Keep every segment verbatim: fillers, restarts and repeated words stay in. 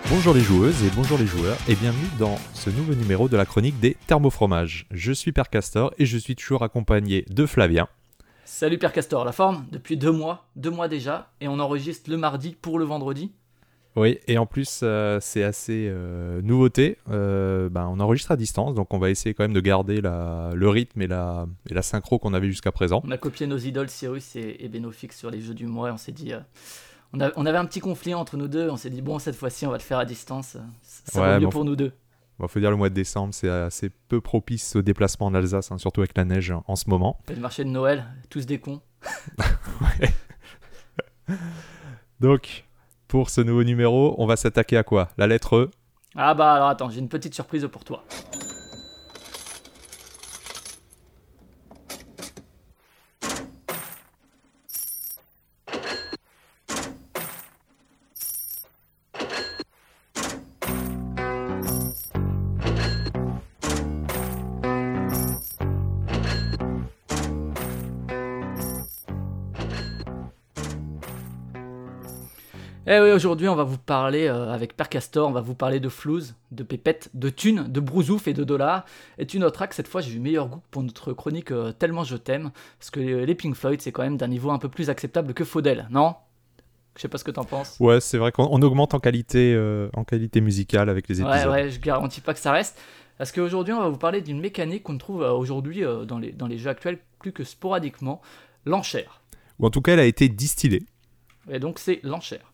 Bonjour les joueuses et bonjour les joueurs et bienvenue dans ce nouveau numéro de la chronique des thermofromages. Je suis Père Castor et je suis toujours accompagné de Flavien. Salut Père Castor, la forme depuis deux mois, deux mois déjà, et on enregistre le mardi pour le vendredi. Oui, et en plus euh, c'est assez euh, nouveauté, euh, ben, on enregistre à distance, donc on va essayer quand même de garder la, le rythme et la, et la synchro qu'on avait jusqu'à présent. On a copié nos idoles Cyrus et, et Benofix sur les jeux du mois et on s'est dit... Euh, on, a, on avait un petit conflit entre nous deux, on s'est dit bon cette fois-ci on va le faire à distance, ça Ouais, vaut mieux bon, pour nous deux. Il faut dire le mois de décembre, c'est assez peu propice au déplacement en Alsace, hein, surtout avec la neige en ce moment. Et le marché de Noël, tous des cons. Ouais. Donc, pour ce nouveau numéro, on va s'attaquer à quoi ? La lettre E. Ah bah alors attends, j'ai une petite surprise pour toi. Eh oui, aujourd'hui on va vous parler euh, avec Père Castor, on va vous parler de flouze, de pépettes, de thunes, de brousouf et de dollars. Et tu noteras que cette fois j'ai eu meilleur goût pour notre chronique euh, Tellement je t'aime, parce que les Pink Floyd c'est quand même d'un niveau un peu plus acceptable que Faudel, non ? Je sais pas ce que t'en penses. Ouais, c'est vrai qu'on on augmente en qualité, euh, en qualité musicale avec les épisodes. Ouais, ouais, je garantis pas que ça reste. Parce qu'aujourd'hui on va vous parler d'une mécanique qu'on trouve euh, aujourd'hui euh, dans, les, dans les jeux actuels plus que sporadiquement, l'enchère. Ou en tout cas, elle a été distillée. Et donc c'est l'enchère.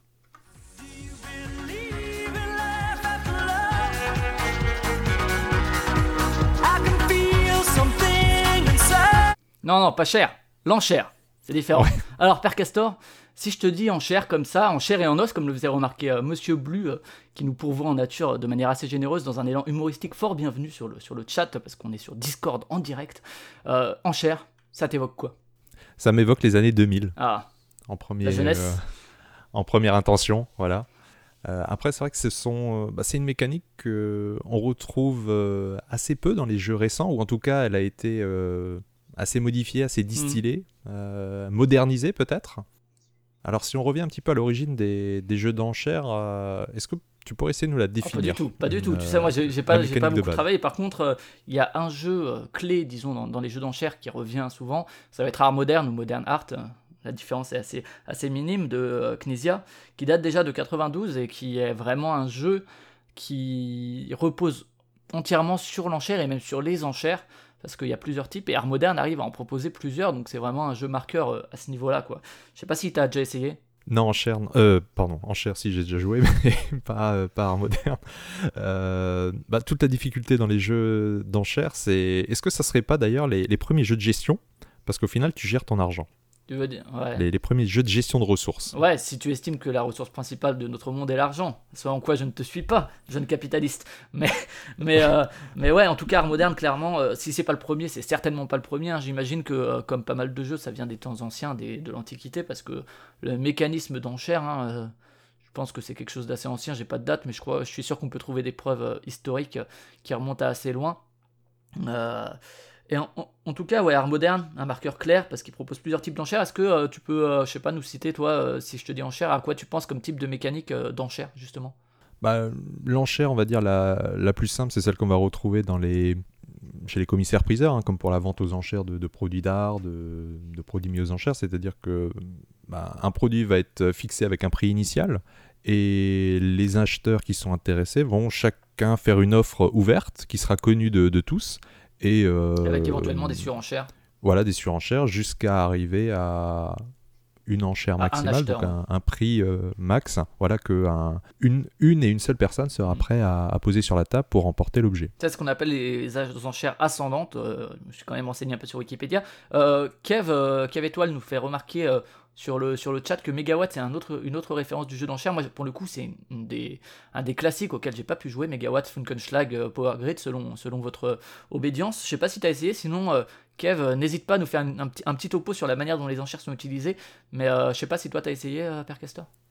Non, non, pas cher. L'enchère. C'est différent. Ouais. Alors, Père Castor, si je te dis en chair comme ça, en chair et en os, comme le faisait remarquer euh, Monsieur Blu, euh, qui nous pourvoit en nature euh, de manière assez généreuse dans un élan humoristique fort bienvenu sur le, sur le chat, parce qu'on est sur Discord en direct, euh, en chair, ça t'évoque quoi ? Ça m'évoque les années deux mille. Ah, En, premier, la jeunesse. euh, en première intention, voilà. Euh, après, c'est vrai que ce sont, euh, bah, c'est une mécanique qu'on retrouve euh, assez peu dans les jeux récents, ou en tout cas, elle a été euh, assez modifiée, assez distillée, mmh. euh, modernisée peut-être. Alors, si on revient un petit peu à l'origine des, des jeux d'enchères, euh, est-ce que tu pourrais essayer de nous la définir ? Oh, pas du tout, pas du une, tout. Tu sais, moi, j'ai, j'ai pas, j'ai pas beaucoup base. travaillé. Par contre, il euh, y a un jeu euh, clé, disons, dans, dans les jeux d'enchères qui revient souvent. Ça va être Art Moderne ou Modern Art. La différence est assez, assez minime, de euh, Knizia, qui date déjà de quatre-vingt-douze et qui est vraiment un jeu qui repose entièrement sur l'enchère et même sur les enchères, parce qu'il y a plusieurs types, et Art Moderne arrive à en proposer plusieurs, donc c'est vraiment un jeu marqueur euh, à ce niveau-là, quoi. Je sais pas si tu as déjà essayé. Non, enchère, euh, pardon, enchère si j'ai déjà joué, mais pas, euh, pas Art Moderne. Euh, bah, toute la difficulté dans les jeux d'enchères, c'est... Est-ce que ça serait pas d'ailleurs les, les premiers jeux de gestion ? Parce qu'au final, tu gères ton argent. Tu veux dire, ouais. Les, les premiers jeux de gestion de ressources. Ouais, si tu estimes que la ressource principale de notre monde est l'argent, ce en quoi je ne te suis pas, jeune capitaliste. Mais, mais, euh, mais ouais, en tout cas, Art Moderne, clairement, euh, si c'est pas le premier, c'est certainement pas le premier. Hein. J'imagine que, euh, comme pas mal de jeux, ça vient des temps anciens, des, de l'Antiquité, parce que le mécanisme d'enchère, hein, euh, je pense que c'est quelque chose d'assez ancien. J'ai pas de date, mais je crois, je suis sûr qu'on peut trouver des preuves euh, historiques euh, qui remontent à assez loin. Euh, Et en, en, en tout cas, ouais, Art Moderne, un marqueur clair parce qu'il propose plusieurs types d'enchères. Est-ce que euh, tu peux, euh, je sais pas, nous citer, toi, euh, si je te dis enchère, à quoi tu penses comme type de mécanique euh, d'enchère, justement ? Bah, l'enchère, on va dire, la, la plus simple, c'est celle qu'on va retrouver dans les, chez les commissaires-priseurs, hein, comme pour la vente aux enchères de, de produits d'art, de, de produits mis aux enchères. C'est-à-dire que bah, un produit va être fixé avec un prix initial et les acheteurs qui sont intéressés vont chacun faire une offre ouverte qui sera connue de, de tous. Et euh, avec éventuellement des surenchères. Voilà, des surenchères jusqu'à arriver à une enchère maximale, un acheteur, donc un, un prix euh, max. Voilà, que un, une, une et une seule personne sera prêt à, à poser sur la table pour remporter l'objet. C'est ce qu'on appelle les enchères ascendantes. Euh, je suis quand même renseigné un peu sur Wikipédia. Euh, Kev, euh, Kev Étoile nous fait remarquer euh, sur, le, sur le chat que Megawatt c'est un autre, une autre référence du jeu d'enchères. Moi, pour le coup, c'est une des, un des classiques auxquels j'ai pas pu jouer. Megawatt, Funkenschlag, euh, Power Grid, selon, selon votre euh, obédience. Je sais pas si tu as essayé, sinon... Euh, Kev, euh, n'hésite pas à nous faire un, un, petit, un petit topo sur la manière dont les enchères sont utilisées, mais euh, je sais pas si toi t'as essayé, euh, Père Castor.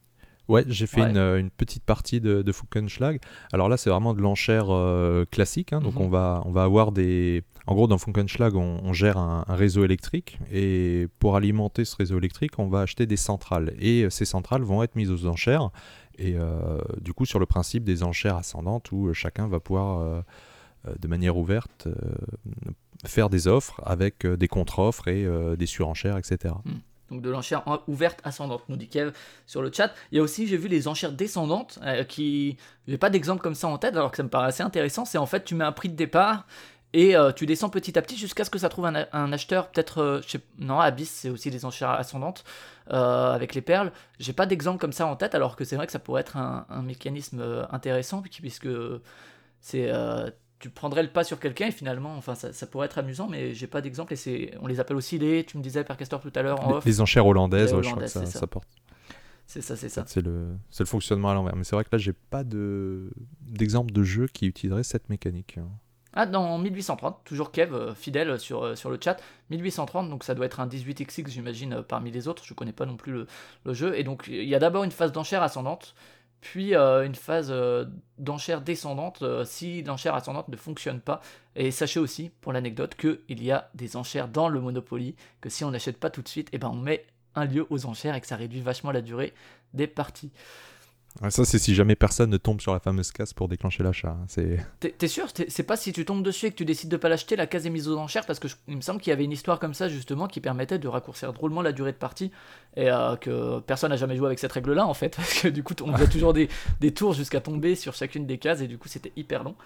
Ouais, j'ai fait Ouais. une, une petite partie de, de Funkenschlag. Alors là, c'est vraiment de l'enchère euh, classique. Hein, donc Mhm. on va, on va avoir des... En gros, dans Funkenschlag, on, on gère un, un réseau électrique. Et pour alimenter ce réseau électrique, on va acheter des centrales. Et euh, ces centrales vont être mises aux enchères. Et euh, du coup, sur le principe des enchères ascendantes, où euh, chacun va pouvoir, euh, euh, de manière ouverte, euh, faire des offres avec euh, des contre-offres et euh, des surenchères, et cetera. Hmm. Donc de l'enchère en- ouverte ascendante, nous dit Kev sur le chat. Il y a aussi, j'ai vu les enchères descendantes, euh, qui... J'ai pas d'exemple comme ça en tête, alors que ça me paraît assez intéressant. C'est en fait, tu mets un prix de départ et euh, tu descends petit à petit jusqu'à ce que ça trouve un, a- un acheteur, peut-être... euh, je sais... Non, Abyss, c'est aussi des enchères ascendantes, euh, avec les perles. J'ai pas d'exemple comme ça en tête, alors que c'est vrai que ça pourrait être un, un mécanisme euh, intéressant, puis- puisque c'est... euh, tu prendrais le pas sur quelqu'un et finalement, enfin, ça, ça pourrait être amusant, mais j'ai pas d'exemple et c'est, on les appelle aussi les, tu me disais, Père Castor tout à l'heure en Les, off, les enchères hollandaises, les ouais, je crois que hollandaises, ça, c'est ça. ça porte. C'est ça, c'est En ça. fait, c'est le, c'est le fonctionnement à l'envers. Mais c'est vrai que là, j'ai pas de, d'exemple de jeu qui utiliserait cette mécanique. Ah, dans mille huit cent trente, toujours Kev, euh, fidèle sur, euh, sur le chat, mille huit cent trente, donc ça doit être un dix-huit X X, j'imagine, euh, parmi les autres, je connais pas non plus le, le jeu, et donc il y a d'abord une phase d'enchère ascendante, puis euh, une phase euh, d'enchère descendante, euh, si l'enchère ascendante ne fonctionne pas, et sachez aussi, pour l'anecdote, qu'il y a des enchères dans le Monopoly, que si on n'achète pas tout de suite, et ben on met un lieu aux enchères, et que ça réduit vachement la durée des parties. Ouais, ça, c'est si jamais personne ne tombe sur la fameuse case pour déclencher l'achat. hein. C'est... T'es, t'es sûr? T'es- C'est pas si tu tombes dessus et que tu décides de pas l'acheter, la case est mise aux enchères, parce que je- il me semble qu'il y avait une histoire comme ça justement qui permettait de raccourcir drôlement la durée de partie et euh, que personne n'a jamais joué avec cette règle-là en fait, parce que du coup on faisait toujours des, des tours jusqu'à tomber sur chacune des cases et du coup c'était hyper long.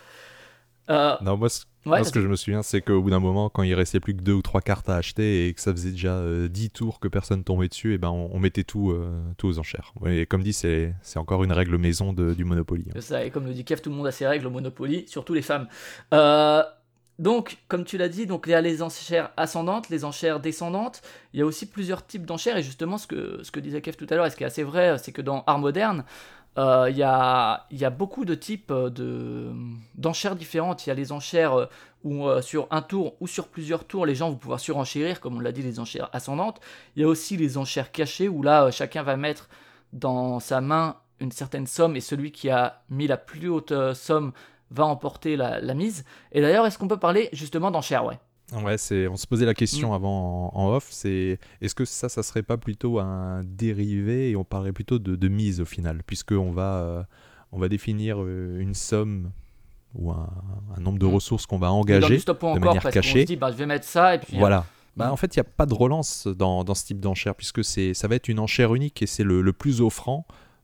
Euh, Non, moi, ce, ouais, moi, ce que vas-y. je me souviens, c'est qu'au bout d'un moment, quand il restait plus que deux ou trois cartes à acheter et que ça faisait déjà euh, dix tours que personne tombait dessus, et ben on, on mettait tout, euh, tout aux enchères. Ouais, et comme dit, c'est, c'est encore une règle maison de- du Monopoly. hein. C'est ça, et comme le dit Kev, tout le monde a ses règles au Monopoly, surtout les femmes. Euh, donc, comme tu l'as dit, donc il y a les enchères ascendantes, les enchères descendantes. Il y a aussi plusieurs types d'enchères, et justement, ce que, ce que disait Kev tout à l'heure, et ce qui est assez vrai, c'est que dans Art moderne, euh, il y, a, il y a beaucoup de types de, d'enchères différentes. Il y a les enchères euh, où euh, sur un tour ou sur plusieurs tours, les gens vont pouvoir surenchérir, comme on l'a dit, les enchères ascendantes. Il y a aussi les enchères cachées, où là, euh, chacun va mettre dans sa main une certaine somme, et celui qui a mis la plus haute euh, somme va emporter la, la mise. Et d'ailleurs, est-ce qu'on peut parler justement d'enchères? Ouais. Ouais, c'est, on se posait la question Mm. avant en, en off, c'est est-ce que ça, ça serait pas plutôt un dérivé et on parlerait plutôt de, de mise au final, puisqu'on va, euh, on va définir euh, une somme ou un, un nombre de Mm. ressources qu'on va On est dans du engager stop ou de encore manière parce qu'on cachée. se dit, bah, je vais mettre ça et puis. euh, Voilà. Bah, Mm. en fait, il n'y a pas de relance dans, dans ce type d'enchère, puisque c'est, ça va être une enchère unique et c'est le, le plus offrant.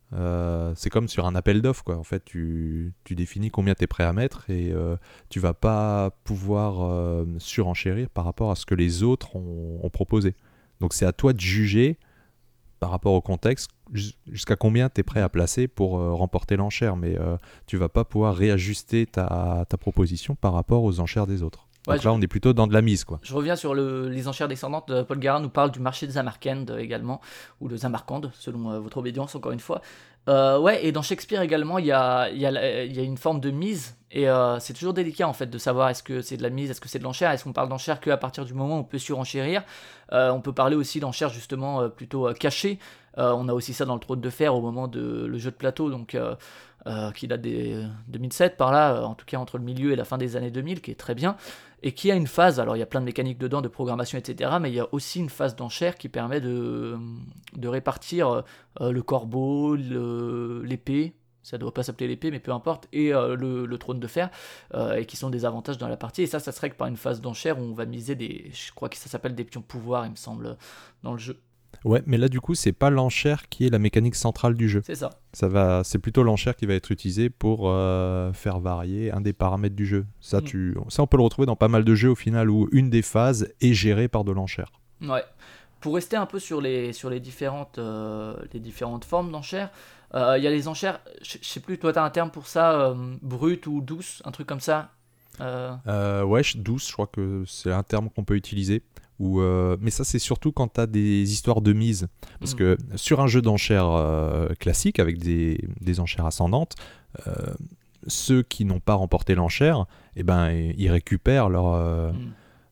Euh, c'est comme sur un appel d'offres, quoi. En fait, tu, tu définis combien tu es prêt à mettre et euh, tu vas pas pouvoir euh, surenchérir par rapport à ce que les autres ont, ont proposé. Donc, c'est à toi de juger par rapport au contexte jus- jusqu'à combien tu es prêt à placer pour euh, remporter l'enchère. Mais euh, tu vas pas pouvoir réajuster ta, ta proposition par rapport aux enchères des autres. Ouais, Donc je- là, on est plutôt dans de la mise, quoi. Je reviens sur le- les enchères descendantes. euh, Paul Garin nous parle du marché de Zamarkand euh, également, ou de Zamarkand, selon euh, votre obédience, encore une fois. Euh, ouais, et dans Shakespeare également, il y a, il y a la- il y a une forme de mise, et euh, c'est toujours délicat en fait de savoir est-ce que c'est de la mise, est-ce que c'est de l'enchère, est-ce qu'on parle d'enchère qu'à partir du moment où on peut surenchérir. Euh, on peut parler aussi d'enchère justement euh, plutôt euh, cachée. Euh, on a aussi ça dans le Trône de Fer au moment de le jeu de plateau, donc euh, euh, qui date des deux mille sept par là, euh, en tout cas entre le milieu et la fin des années deux mille, qui est très bien. Et qui a une phase, alors il y a plein de mécaniques dedans, de programmation, et cetera, mais il y a aussi une phase d'enchère qui permet de, de répartir euh, le corbeau, le- l'épée, ça ne doit pas s'appeler l'épée, mais peu importe, et euh, le, le trône de fer, euh, et qui sont des avantages dans la partie. Et ça, ça se règle par une phase d'enchère où on va miser des, je crois que ça s'appelle des pions pouvoir, il me semble, dans le jeu. Ouais, mais là, du coup, c'est pas l'enchère qui est la mécanique centrale du jeu. C'est ça. Ça va, c'est plutôt l'enchère qui va être utilisée pour euh, faire varier un des paramètres du jeu. Ça, Mm. tu, ça, on peut le retrouver dans pas mal de jeux au final où une des phases est gérée par de l'enchère. Ouais. Pour rester un peu sur les, sur les, différentes, euh, les différentes formes d'enchères, euh, il y a les enchères, je je sais plus, toi tu as un terme pour ça, euh, brute ou douce, un truc comme ça. Euh, Euh, ouais, je- douce, je crois que c'est un terme qu'on peut utiliser. Ou, euh, mais ça, c'est surtout quand tu as des histoires de mise. Parce Mm. que sur un jeu d'enchères euh, classique, avec des, des enchères ascendantes, euh, ceux qui n'ont pas remporté l'enchère, eh ben, ils récupèrent leur, euh, Mm.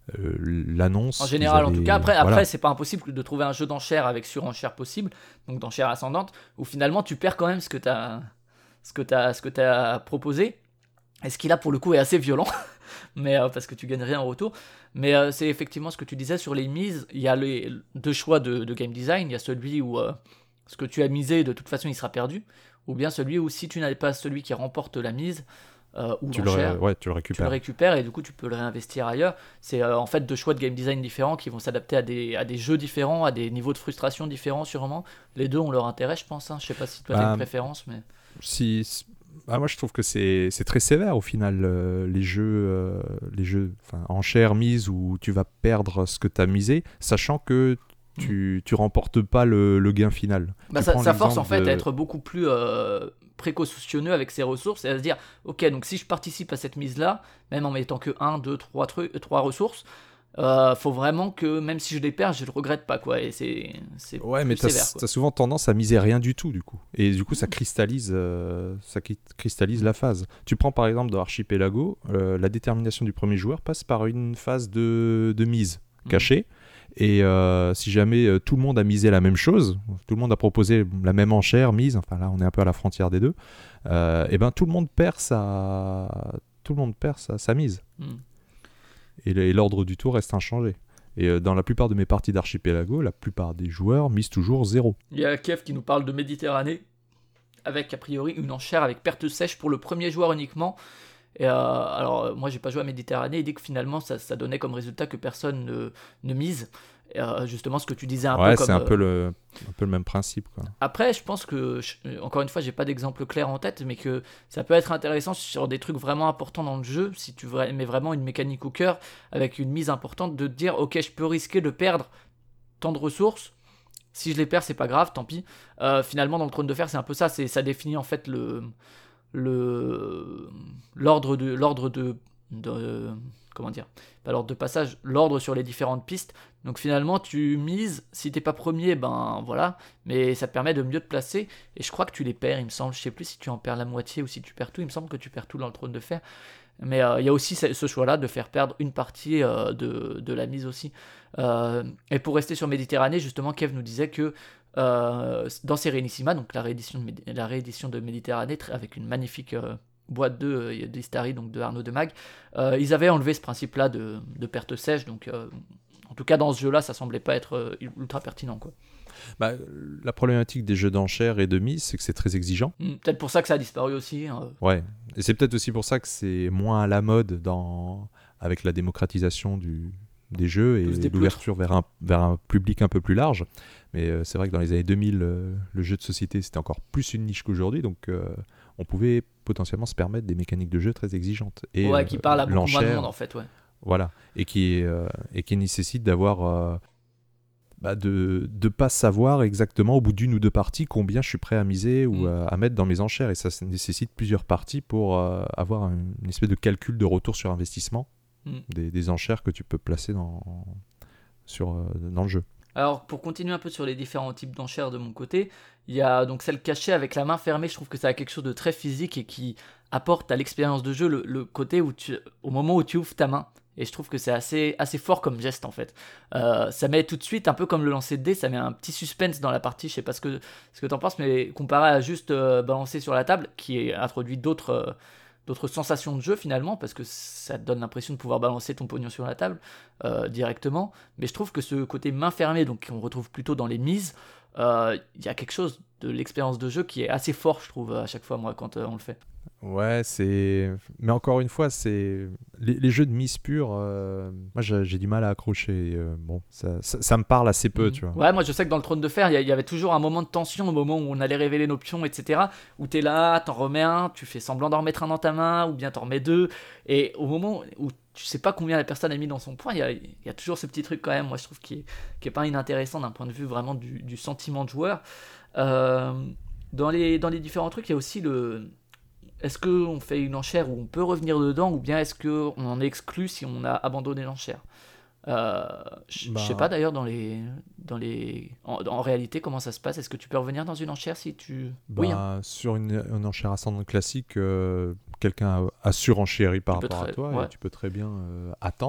euh, l'annonce. En général, avaient... en tout cas. Après, voilà. après c'est pas impossible de trouver un jeu d'enchères avec surenchère possible, donc d'enchère ascendante, où finalement tu perds quand même ce que tu as ce que t'as, ce que t'as proposé. Et ce qui là pour le coup est assez violent, mais euh, parce que tu gagnes rien en retour. Mais euh, c'est effectivement ce que tu disais sur les mises. Il y a les deux choix de, de game design. Il y a celui où euh, ce que tu as misé de toute façon il sera perdu, ou bien celui où si tu n'as pas celui qui remporte la mise euh, ou tu l'enchère, le, ouais, tu le tu récupères. le récupères et du coup tu peux le réinvestir ailleurs. C'est euh, en fait deux choix de game design différents qui vont s'adapter à des, à des jeux différents, à des niveaux de frustration différents sûrement. Les deux ont leur intérêt, je pense. Hein. Je sais pas si toi bah, tu as une préférence, mais si ah, moi je trouve que c'est, c'est très sévère au final euh, les jeux euh, les jeux enchères mises où tu vas perdre ce que tu as misé, sachant que tu, mmh. tu remportes pas le, le gain final. Bah ça, ça force en fait de... à être beaucoup plus euh, précautionneux avec ses ressources et à se dire ok, donc si je participe à cette mise là, même en mettant que un, deux, trois trucs, trois ressources, euh, faut vraiment que même si je les perds, je le regrette pas quoi. Et c'est, c'est ouais, plus mais t'as, sévère, t'as souvent tendance à miser rien du tout du coup. Et du coup, ça cristallise, euh, ça cristallise la phase. Tu prends par exemple dans Archipelago, euh, la détermination du premier joueur passe par une phase de, de mise cachée. Mmh. Et euh, si jamais euh, tout le monde a misé la même chose, tout le monde a proposé la même enchère mise, enfin là on est un peu à la frontière des deux, euh, et ben tout le monde perd sa, tout le monde perd sa, sa mise. Mmh. Et, et l'ordre du tour reste inchangé. Et euh, dans la plupart de mes parties d'Archipelago, la plupart des joueurs misent toujours zéro. Il y a Kev qui nous parle de Méditerranée, avec a priori une enchère avec perte sèche pour le premier joueur uniquement. Et euh, alors moi j'ai pas joué à Méditerranée, il dit que finalement ça, ça donnait comme résultat que personne ne, ne mise. Et, euh, justement ce que tu disais un ouais, peu comme... c'est un, euh... peu le, un peu le même principe quoi. Après je pense que, je, encore une fois j'ai pas d'exemple clair en tête, mais que ça peut être intéressant sur des trucs vraiment importants dans le jeu, si tu mets vraiment une mécanique au cœur, avec une mise importante, de te dire ok je peux risquer de perdre tant de ressources, si je les perds c'est pas grave, tant pis. Euh, finalement dans le Trône de Fer c'est un peu ça, c'est, ça définit en fait le... Le, l'ordre de l'ordre de, de comment dire pas l'ordre de passage, l'ordre sur les différentes pistes. Donc finalement tu mises, si t'es pas premier, ben voilà, mais ça te permet de mieux te placer. Et je crois que tu les perds, il me semble. Je sais plus si tu en perds la moitié ou si tu perds tout. Il me semble que tu perds tout dans le Trône de Fer. Mais il euh, y a aussi ce choix-là de faire perdre une partie euh, de, de la mise aussi. Euh, et pour rester sur Méditerranée, justement, Kev nous disait que euh, dans Serenissima, donc la réédition de, Médi- la réédition de Méditerranée, avec une magnifique euh, boîte de euh, d'Istari, donc de Arnaud de Mag, euh, ils avaient enlevé ce principe-là de, de perte sèche. Donc, euh, en tout cas, dans ce jeu-là, ça semblait pas être euh, ultra pertinent, quoi. Bah, la problématique des jeux d'enchères et de mise, c'est que c'est très exigeant. Mmh, peut-être pour ça que ça a disparu aussi. Hein. Ouais, et c'est peut-être aussi pour ça que c'est moins à la mode dans... avec la démocratisation du... des jeux et l'ouverture vers un... vers un public un peu plus large. Mais euh, c'est vrai que dans les années deux mille, euh, le jeu de société, c'était encore plus une niche qu'aujourd'hui, donc euh, on pouvait potentiellement se permettre des mécaniques de jeu très exigeantes. Et, ouais, qui euh, parlent à beaucoup moins de monde, en fait, ouais. Voilà, et qui, euh, et qui nécessite d'avoir... Euh, Bah de ne pas savoir exactement au bout d'une ou deux parties combien je suis prêt à miser ou mmh. à, à mettre dans mes enchères. Et ça, ça nécessite plusieurs parties pour euh, avoir une, une espèce de calcul de retour sur investissement mmh. des, des enchères que tu peux placer dans, sur, euh, dans le jeu. Alors, pour continuer un peu sur les différents types d'enchères de mon côté, il y a donc celle cachée avec la main fermée. Je trouve que ça a quelque chose de très physique et qui apporte à l'expérience de jeu le, le côté où tu, au moment où tu ouvres ta main. Et je trouve que c'est assez, assez fort comme geste en fait. Euh, ça met tout de suite, un peu comme le lancer de dés, ça met un petit suspense dans la partie. Je sais pas ce que, ce que t'en penses, mais comparé à juste euh, balancer sur la table, qui introduit d'autres, euh, d'autres sensations de jeu finalement, parce que ça te donne l'impression de pouvoir balancer ton pognon sur la table euh, directement. Mais je trouve que ce côté main fermée, donc qu'on retrouve plutôt dans les mises, il euh, y a quelque chose de l'expérience de jeu qui est assez fort, je trouve, à chaque fois, moi, quand euh, on le fait. Ouais, c'est... Mais encore une fois, c'est... Les, les jeux de mise pure, euh... moi j'ai, j'ai du mal à accrocher. Euh, bon, ça, ça, ça me parle assez peu, mmh. tu vois. Ouais, moi je sais que dans le Trône de Fer, il y, y avait toujours un moment de tension au moment où on allait révéler nos pions, et cetera. Où t'es là, t'en remets un, tu fais semblant d'en remettre un dans ta main, ou bien t'en remets deux. Et au moment où tu sais pas combien la personne a mis dans son point, il y a, y a toujours ce petit truc quand même, moi je trouve, qui est, qui est pas inintéressant d'un point de vue vraiment du, du sentiment de joueur. Euh, dans, les, dans les différents trucs, il y a aussi le... Est-ce qu'on fait une enchère où on peut revenir dedans, ou bien est-ce qu'on en exclut si on a abandonné l'enchère? euh, Je bah... sais pas d'ailleurs dans les, dans les... En, en réalité comment ça se passe. Est-ce que tu peux revenir dans une enchère si tu... Bah, oui, hein. Sur une, une enchère ascendante classique, euh, quelqu'un a, a surenchéri par rapport très... à toi, ouais. et tu peux très bien euh, attendre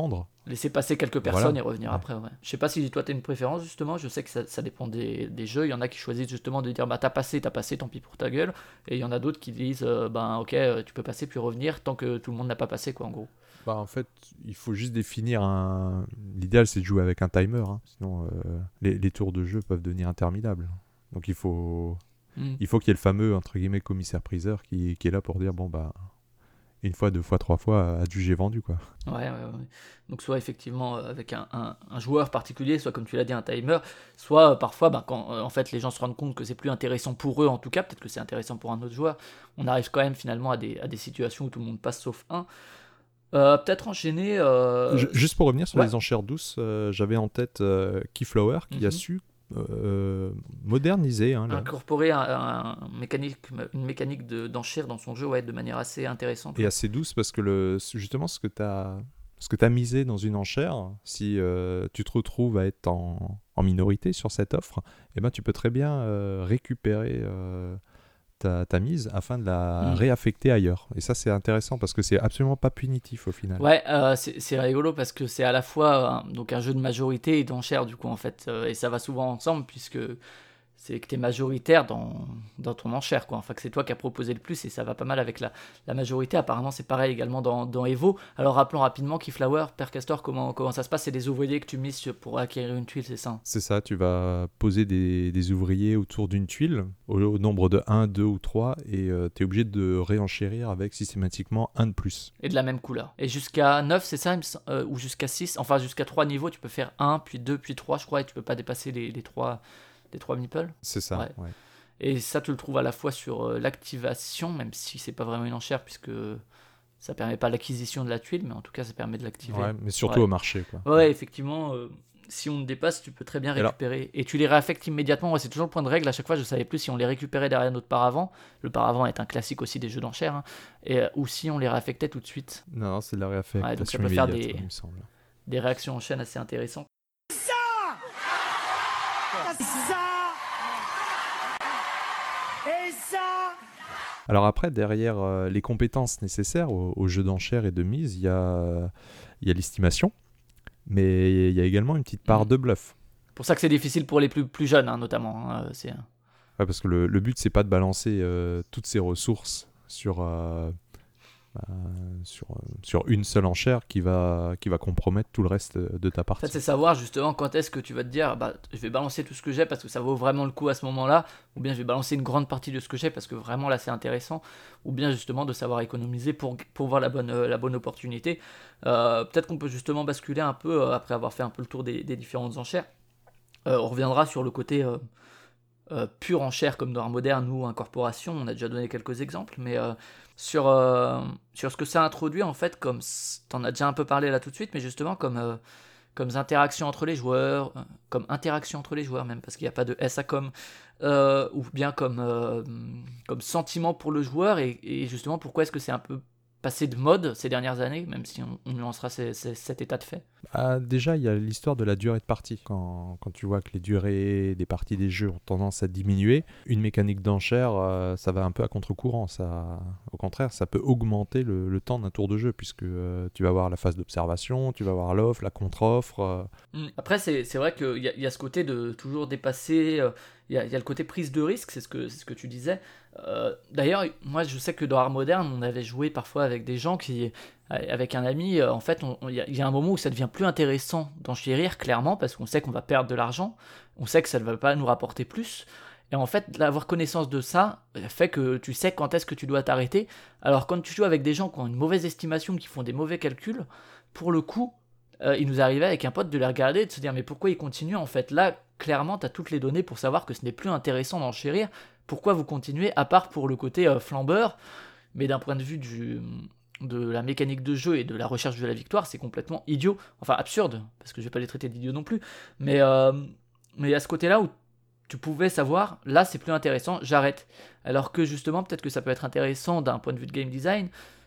Laisser passer quelques personnes Voilà. et revenir Ouais. après. Ouais. Je sais pas si toi t'as une préférence justement. Je sais que ça, ça dépend des, des jeux. Il y en a qui choisissent justement de dire bah t'as passé, t'as passé, tant pis pour ta gueule. Et il y en a d'autres qui disent euh, ben ok, euh, tu peux passer puis revenir tant que tout le monde n'a pas passé quoi en gros. Bah, en fait, il faut juste définir un. L'idéal, c'est de jouer avec un timer. Hein. Sinon, euh, les, les tours de jeu peuvent devenir interminables. Donc, il faut, Mm. il faut qu'il y ait le fameux entre guillemets commissaire-priseur qui, qui est là pour dire bon bah une fois, deux fois, trois fois, adjugé vendu quoi. Ouais, ouais, ouais. Donc soit effectivement euh, avec un, un- un joueur particulier, soit comme tu l'as dit un timer, soit euh, parfois ben, quand euh, en fait les gens se rendent compte que c'est plus intéressant pour eux en tout cas, peut-être que c'est intéressant pour un autre joueur, on arrive quand même finalement à des, à des situations où tout le monde passe sauf un. Euh, peut-être enchaîner... Ju- euh, Juste pour revenir sur Ouais. les enchères douces, euh, j'avais en tête euh, Keyflower qui a Mhm. su euh, moderniser hein, là. Incorporer un, un mécanique, une mécanique de, d'enchère dans son jeu ouais, de manière assez intéressante. Et Ouais. assez douce parce que le, justement ce que tu as ce que tu as misé dans une enchère, si euh, tu te retrouves à être en, en minorité sur cette offre, eh ben, tu peux très bien euh, récupérer euh, ta, ta mise afin de la Mm. réaffecter ailleurs. Et ça, c'est intéressant parce que c'est absolument pas punitif au final. Ouais, euh, c'est c'est rigolo parce que c'est à la fois euh, donc un jeu de majorité et d'enchère du coup en fait, euh, et ça va souvent ensemble puisque c'est que tu es majoritaire dans, dans ton enchère quoi. Enfin que c'est toi qui as proposé le plus et ça va pas mal avec la, la majorité. Apparemment c'est pareil également dans, dans Evo. Alors rappelons rapidement Keyflower, Père Castor, comment, comment ça se passe? C'est des ouvriers que tu mises sur- pour acquérir une tuile, c'est ça? C'est ça, tu vas poser des, des ouvriers autour d'une tuile au, au nombre de un, deux ou trois et tu es obligé de réenchérir avec systématiquement un de plus. Et de la même couleur. Et jusqu'à neuf c'est ça? il me sem- euh, ou jusqu'à six? Enfin jusqu'à trois niveaux tu peux faire un, puis deux, puis trois je crois et tu peux pas dépasser les, les trois les trois meeples. C'est ça, Ouais. ouais. Et ça, tu le trouves à la fois sur euh, l'activation, même si c'est pas vraiment une enchère, puisque ça permet pas l'acquisition de la tuile, mais en tout cas, ça permet de l'activer. Ouais, mais surtout Ouais. au marché. Quoi. Ouais, effectivement, euh, si on te dépasse, tu peux très bien Alors- récupérer. Et tu les réaffectes immédiatement. Moi, c'est toujours le point de règle. À chaque fois, je savais plus si on les récupérait derrière notre paravent. Le paravent est un classique aussi des jeux d'enchères. Hein, et, euh, ou si on les réaffectait tout de suite. Non, non, c'est de la réaffectation Ouais, donc ça peut faire immédiate, des- il me semble. Des réactions en chaîne assez intéressantes. Et ça Alors après, derrière euh, les compétences nécessaires au, au jeu d'enchères et de mise, il y a, il y a l'estimation, mais il y a également une petite part Mhm. de bluff. Pour ça que c'est difficile pour les plus, plus jeunes, hein, notamment. Hein, c'est... Ouais, parce que le, le but, c'est pas de balancer euh, toutes ces ressources sur, euh, bah, sur, euh, sur une seule enchère qui va, qui va compromettre tout le reste de ta En partie. fait, c'est savoir justement quand est-ce que tu vas te dire bah, je vais balancer tout ce que j'ai parce que ça vaut vraiment le coup à ce moment-là, ou bien je vais balancer une grande partie de ce que j'ai parce que vraiment là c'est intéressant, ou bien justement de savoir économiser pour, pour voir la bonne, euh, la bonne opportunité. Euh, peut-être qu'on peut justement basculer un peu euh, après avoir fait un peu le tour des, des différentes enchères. Euh, on reviendra sur le côté euh, euh, pure enchère comme dans Art moderne ou incorporation, on a déjà donné quelques exemples, mais euh, sur, euh, sur ce que ça introduit en fait, comme s- t'en as déjà un peu parlé là tout de suite, mais justement comme, euh, comme interactions entre les joueurs, euh, comme interaction entre les joueurs même, parce qu'il n'y a pas de S à com, euh, ou bien comme, euh, comme sentiment pour le joueur, et, et justement pourquoi est-ce que c'est un peu passé de mode ces dernières années, même si on, on nuancera ces- ces- cet état de fait. Ah, déjà, il y a l'histoire de la durée de partie. Quand, quand tu vois que les durées des parties des jeux ont tendance à diminuer, une mécanique d'enchère, euh, ça va un peu à contre-courant. Ça, au contraire, ça peut augmenter le, le temps d'un tour de jeu, puisque euh, tu vas avoir la phase d'observation, tu vas avoir l'offre, la contre-offre. euh. Mm. Après, c'est c'est vrai qu'il y, a- il y a ce côté de toujours dépasser, euh, il y, a, il y a le côté prise de risque, c'est ce que, c'est ce que tu disais. Euh, D'ailleurs, moi je sais que dans Art moderne, on avait joué parfois avec des gens qui, avec un ami, euh, en fait, on- on- il y, a- il y a un moment où ça devient plus intéressant d'enchérir, clairement, parce qu'on sait qu'on va perdre de l'argent, on sait que ça ne va pas nous rapporter plus. Et en fait, d'avoir connaissance de ça euh, fait que tu sais quand est-ce que tu dois t'arrêter. Alors quand tu joues avec des gens qui ont une mauvaise estimation, qui font des mauvais calculs, pour le coup, euh, il nous arrivait avec un pote de les regarder et de se dire mais pourquoi ils continuent en fait. Là, clairement, tu as toutes les données pour savoir que ce n'est plus intéressant d'enchérir. Pourquoi vous continuez, à part pour le côté euh, flambeur, mais d'un point de vue du, de la mécanique de jeu et de la recherche de la victoire, c'est complètement idiot. Enfin, absurde, parce que je vais pas les traiter d'idiots non plus. Mais euh, mais à ce côté-là où tu pouvais savoir, là c'est plus intéressant, j'arrête. Alors que justement, peut-être que ça peut être intéressant d'un point de vue de game design,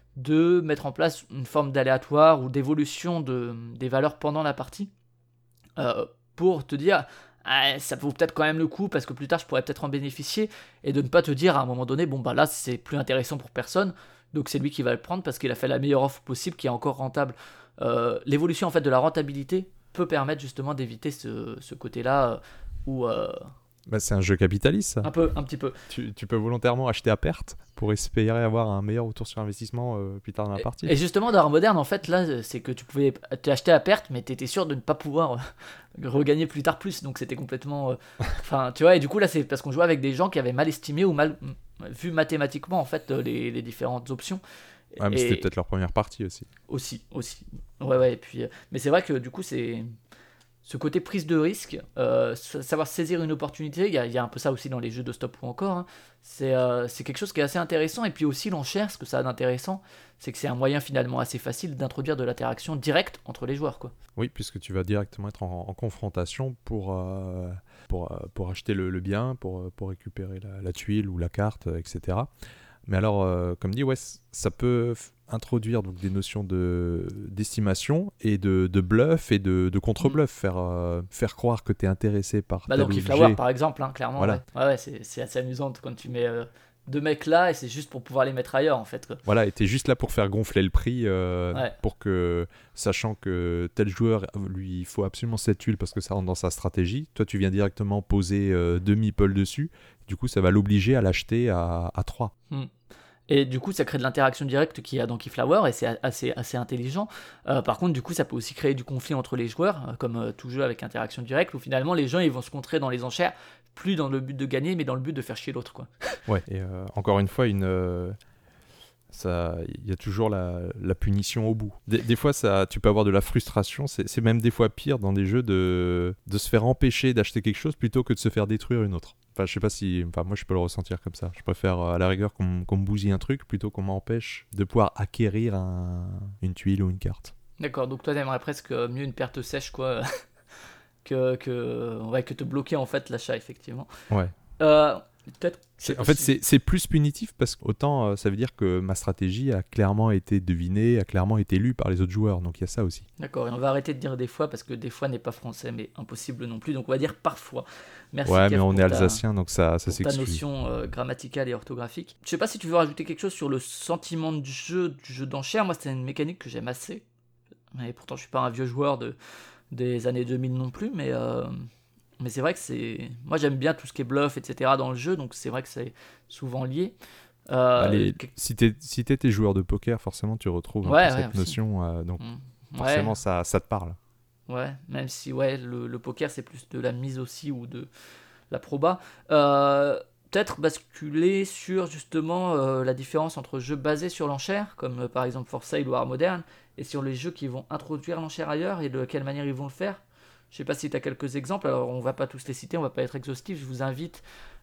de mettre en place une forme d'aléatoire ou d'évolution de, des valeurs pendant la partie, euh, pour te dire, ah, ça vaut peut-être quand même le coup parce que plus tard je pourrais peut-être en bénéficier, et de ne pas te dire à un moment donné, bon bah là c'est plus intéressant pour personne, donc c'est lui qui va le prendre parce qu'il a fait la meilleure offre possible qui est encore rentable. Euh, l'évolution en fait de la rentabilité peut permettre justement d'éviter ce, ce côté-là euh, où euh, Bah, c'est un jeu capitaliste, ça. un peu, un petit peu. Tu, tu peux volontairement acheter à perte pour espérer avoir un meilleur retour sur investissement euh, plus tard dans la partie. Et justement, dans Art Moderne, en fait, là, c'est que tu pouvais t'acheter à perte, mais t'étais sûr de ne pas pouvoir euh, regagner plus tard plus. Donc c'était complètement. euh, Enfin, tu vois, et du coup, là, c'est parce qu'on jouait avec des gens qui avaient mal estimé ou mal mm, vu mathématiquement, en fait, euh, les, les différentes options. Ouais, mais Et c'était peut-être leur première partie aussi. aussi, aussi. Ouais, ouais, et puis. euh, Mais c'est vrai que du coup, c'est. Ce côté prise de risque, euh, sa- savoir saisir une opportunité, il y, a- il y a un peu ça aussi dans les jeux de stop ou encore, hein. C'est euh, c'est quelque chose qui est assez intéressant. Et puis aussi l'enchère, ce que ça a d'intéressant, c'est que c'est un moyen finalement assez facile d'introduire de l'interaction directe entre les joueurs, quoi. Oui, puisque tu vas directement être en, en confrontation pour, euh, pour, euh, pour acheter le, le bien, pour, euh, pour récupérer la, la tuile ou la carte, euh, et cetera. Mais alors, euh, comme dit, ouais, c- ça peut f- introduire donc, des notions de, d'estimation et de, de bluff et de, de contre-bluff, faire, euh, faire croire que tu es intéressé par Bah tel dans objet. Keyflower par exemple, hein, clairement, ouais. Voilà. Ouais, ouais, c'est c'est assez amusant quand tu mets euh, deux mecs là et c'est juste pour pouvoir les mettre ailleurs en fait, quoi. Voilà, et t'es juste là pour faire gonfler le prix, euh, Ouais. pour que, sachant que tel joueur, lui, il faut absolument cette tuile parce que ça rentre dans sa stratégie. Toi, tu viens directement poser euh, deux meeples dessus. Du coup, ça va l'obliger à l'acheter à, à trois. Hmm. Et du coup, ça crée de l'interaction directe qu'il y a dans Keyflower et c'est a- assez, assez intelligent. Euh, par contre, du coup, ça peut aussi créer du conflit entre les joueurs, euh, comme euh, tout jeu avec interaction directe, où finalement les gens ils vont se contrer dans les enchères, plus dans le but de gagner, mais dans le but de faire chier l'autre, quoi. Ouais, et euh, encore une fois, une, euh, ça, il y a toujours la, la punition au bout. Des, des fois, ça, tu peux avoir de la frustration. C'est, c'est même des fois pire dans des jeux de, de se faire empêcher d'acheter quelque chose plutôt que de se faire détruire une autre. Enfin, je sais pas si, enfin, moi, je peux le ressentir comme ça. Je préfère euh, à la rigueur qu'on, m- qu'on me bousille un truc plutôt qu'on m'empêche de pouvoir acquérir un- une tuile ou une carte. D'accord, donc toi t'aimerais presque euh, mieux une perte sèche, quoi, que, que, ouais, que te bloquer en fait l'achat, effectivement. Ouais. Euh, Peut-être. je sais C'est- pas en fait, si- c'est, c'est plus punitif parce qu'autant euh, ça veut dire que ma stratégie a clairement été devinée, a clairement été lue par les autres joueurs. Donc il y a ça aussi. D'accord, et on va arrêter de dire des fois parce que des fois n'est pas français, mais impossible non plus. Donc on va dire parfois. Merci Ouais, Kev mais on pour est ta- alsacien, donc ça, ça pour ta s'exclut. notion euh, grammaticale et orthographique. Je sais pas si tu veux rajouter quelque chose sur le sentiment de jeu du jeu d'enchères. Moi, c'est une mécanique que j'aime assez. Et pourtant, je suis pas un vieux joueur de, des années deux mille non plus, mais, euh, mais c'est vrai que c'est. Moi, j'aime bien tout ce qui est bluff, et cetera dans le jeu, donc c'est vrai que c'est souvent lié. Euh, Allez, que- si t'es si t'es joueur de poker, forcément tu retrouves un Ouais, peu ouais, cette aussi. notion, euh, donc Mm. Ouais. forcément ça, ça te parle. Ouais, même si ouais, le, le poker c'est plus de la mise aussi ou de la proba. Euh, Peut-être basculer sur justement euh, la différence entre jeux basés sur l'enchère, comme euh, par exemple For Sale ou Art Moderne, et sur les jeux qui vont introduire l'enchère ailleurs et de quelle manière ils vont le faire. Je sais pas si tu as quelques exemples, alors on va pas tous les citer, on va pas être exhaustif, je vous invite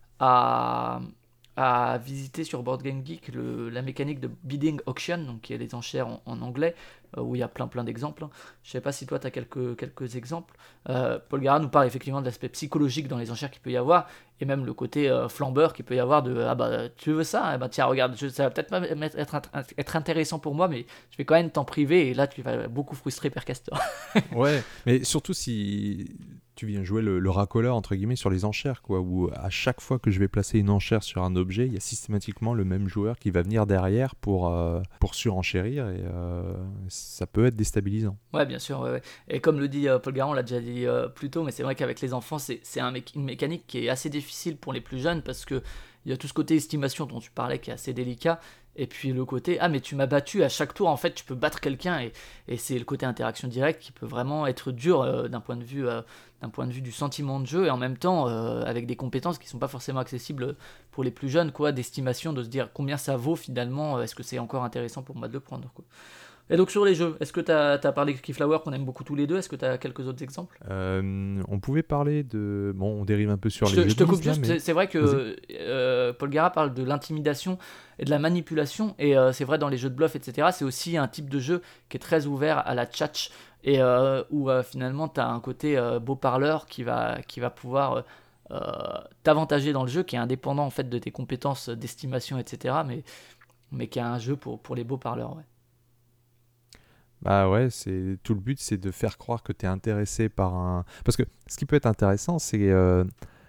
à, à visiter sur Board Game Geek le- la mécanique de bidding auction, donc qui est les enchères en, en anglais, euh, où il y a plein plein d'exemples. Je sais pas si toi tu as quelques, quelques exemples. Euh, Paul Gara nous parle effectivement de l'aspect psychologique dans les enchères qu'il peut y avoir, et même le côté euh, flambeur qu'il peut y avoir de ah bah tu veux ça, eh bah tiens regarde, je- ça va peut-être pas m'être- être, int- être intéressant pour moi, mais je vais quand même t'en priver, et là tu vas beaucoup frustrer Père Castor. Ouais, mais surtout si tu viens jouer le, le racoleur entre guillemets sur les enchères, quoi, où à chaque fois que je vais placer une enchère sur un objet, il y a systématiquement le même joueur qui va venir derrière pour, euh, pour surenchérir, et euh, ça peut être déstabilisant. Ouais, bien sûr, ouais, ouais. Et comme le dit euh, Paul Garand, on l'a déjà dit euh, plus tôt, mais c'est vrai qu'avec les enfants, c'est c'est un méc- une mécanique qui est assez difficile pour les plus jeunes parce que il y a tout ce côté estimation dont tu parlais qui est assez délicat. Et puis le côté, ah mais tu m'as battu à chaque tour, en fait tu peux battre quelqu'un, et, et c'est le côté interaction directe qui peut vraiment être dur euh, d'un point de vue euh, d'un point de vue du sentiment de jeu, et en même temps euh, avec des compétences qui sont pas forcément accessibles pour les plus jeunes, quoi, d'estimation, de se dire combien ça vaut finalement, euh, est-ce que c'est encore intéressant pour moi de le prendre, quoi. Et donc sur les jeux, est-ce que tu as parlé de Keyflower qu'on aime beaucoup tous les deux, est-ce que tu as quelques autres exemples? Euh, on pouvait parler de... Bon, on dérive un peu sur Je les te, jeux je te de coupe mise, là, juste, mais- c'est- c'est vrai que euh, Paul Gara parle de l'intimidation et de la manipulation, et euh, c'est vrai dans les jeux de bluff, et cetera. C'est aussi un type de jeu qui est très ouvert à la tchatch, et euh, où euh, finalement tu as un côté euh, beau parleur qui va, qui va pouvoir euh, euh, t'avantager dans le jeu, qui est indépendant en fait de tes compétences d'estimation, et cetera. Mais, mais qui est un jeu pour, pour les beaux parleurs. Ouais. Bah ouais, c'est tout le but, c'est de faire croire que tu es intéressé par un. Parce que ce qui peut être intéressant, c'est euh,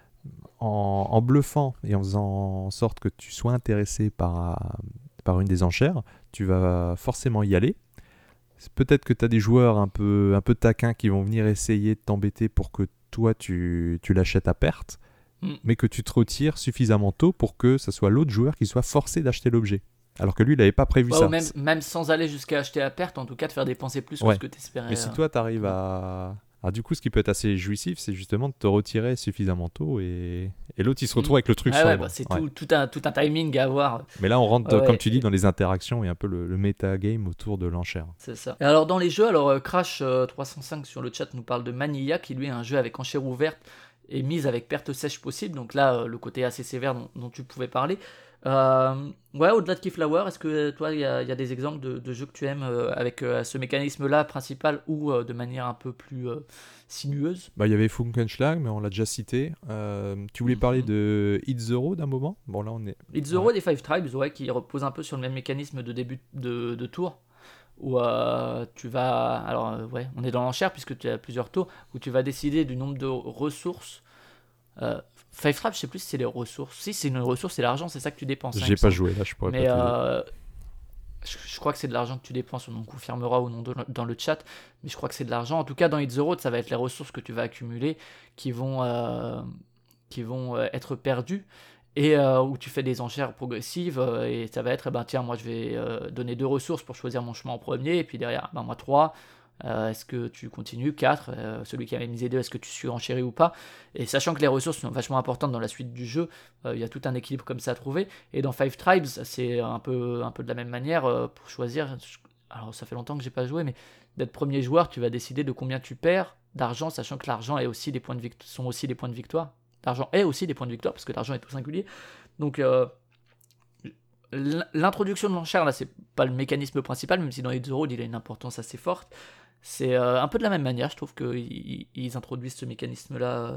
en, en bluffant et en faisant en sorte que tu sois intéressé par, par une des enchères, tu vas forcément y aller. C'est peut-être que tu as des joueurs un peu, un peu taquins qui vont venir essayer de t'embêter pour que toi tu, tu l'achètes à perte, Mm. mais que tu te retires suffisamment tôt pour que ce soit l'autre joueur qui soit forcé d'acheter l'objet. Alors que lui, il n'avait pas prévu Ouais, ou ça. même, C'est- même sans aller jusqu'à acheter à perte, en tout cas de faire dépenser plus que ce Ouais. que tu espérais. Mais si toi, tu arrives à... Ah, du coup, ce qui peut être assez jouissif, c'est justement de te retirer suffisamment tôt et, et l'autre, il se retrouve avec le truc Ouais, sur ouais, les bah, bras. c'est Ouais. tout, tout, un, tout un timing à avoir. Mais là, on rentre, Ouais, comme ouais, tu dis, et- dans les interactions et un peu le, le metagame autour de l'enchère. C'est ça. Et alors dans les jeux, alors euh, Crash euh, trois cent cinq sur le chat nous parle de Manilla, qui lui est un jeu avec enchère ouverte et mise avec perte sèche possible. Donc là, euh, le côté assez sévère dont, dont tu pouvais parler. Euh, ouais, au-delà de Keyflower, est-ce que euh, toi, il y, a il y a des exemples de, de jeux que tu aimes euh, avec euh, ce mécanisme-là principal ou euh, de manière un peu plus euh, sinueuse? Bah, il y avait Funkenschlag, mais on l'a déjà cité. Euh, tu voulais parler Mhm. de Hit the Road d'un moment. Bon, là, on est. It's the Ouais. Road des Five Tribes, ouais, qui repose un peu sur le même mécanisme de début de, de tour, où euh, tu vas, alors euh, ouais, on est dans l'enchère puisque tu as plusieurs tours, où tu vas décider du nombre de ressources. Euh, Five Tribes, je sais plus si c'est les ressources. Si c'est une ressource, c'est l'argent, c'est ça que tu dépenses. hein, il J'ai me pas semble. joué, là, je pourrais Mais pas te dire. euh, je, je crois que c'est de l'argent que tu dépenses, on en confirmera ou non de- dans le chat, mais je crois que c'est de l'argent. En tout cas, dans Hit the Road, ça va être les ressources que tu vas accumuler qui vont, euh, qui vont euh, être perdues et euh, où tu fais des enchères progressives euh, et ça va être, eh ben, tiens, moi je vais euh, donner deux ressources pour choisir mon chemin en premier et puis derrière, ben, moi trois. Euh, est-ce que tu continues quatre euh, celui qui avait misé deux, est-ce que tu surenchéris ou pas? Et sachant que les ressources sont vachement importantes dans la suite du jeu, euh, il y a tout un équilibre comme ça à trouver. Et dans Five Tribes, c'est un peu, un peu de la même manière euh, pour choisir. Alors ça fait longtemps que j'ai pas joué, mais d'être premier joueur, tu vas décider de combien tu perds d'argent, sachant que l'argent est aussi des points de vict- sont aussi des points de victoire. L'argent est aussi des points de victoire parce que l'argent est tout singulier. Donc euh, l'introduction de l'enchère là, c'est pas le mécanisme principal, même si dans Hit the Road il a une importance assez forte. C'est euh, un peu de la même manière, je trouve qu'ils ils introduisent ce mécanisme-là